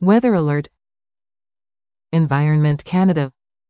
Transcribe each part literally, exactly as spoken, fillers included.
Weather alert. Environment Canada.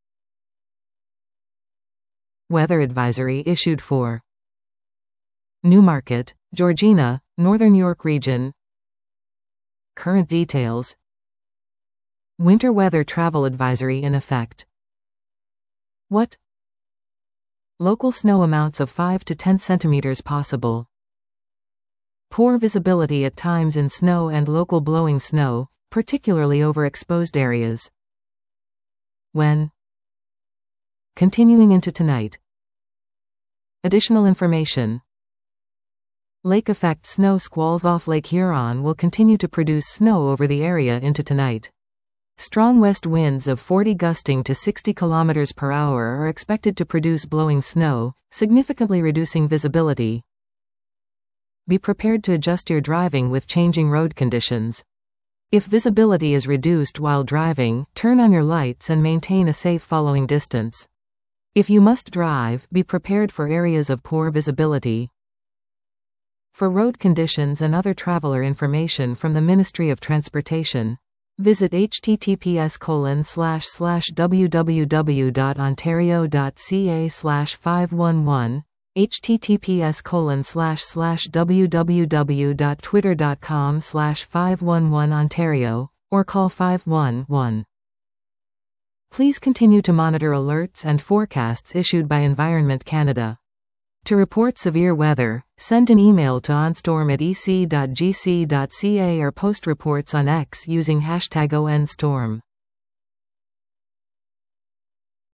Weather advisory issued for Newmarket, Georgina, Northern York Region. Current details. Winter weather travel advisory in effect. What? Local snow amounts of five to ten centimeters possible. Poor visibility at times in snow and local blowing snow, particularly over exposed areas. When? Continuing into tonight. Additional information. Lake effect snow squalls off Lake Huron will continue to produce snow over the area into tonight. Strong west winds of forty gusting to sixty kilometers per hour are expected to produce blowing snow, significantly reducing visibility. Be prepared to adjust your driving with changing road conditions. If visibility is reduced while driving, turn on your lights and maintain a safe following distance. If you must drive, be prepared for areas of poor visibility. For road conditions and other traveler information from the Ministry of Transportation, visit h t t p s colon slash slash w w w dot ontario dot c a slash five one one, h t t p s colon slash slash w w w dot twitter dot com slash five one one Ontario, or call five one one. Please continue to monitor alerts and forecasts issued by Environment Canada. To report severe weather, send an email to onstorm at e c dot g c dot c a or post reports on X using hashtag O N storm.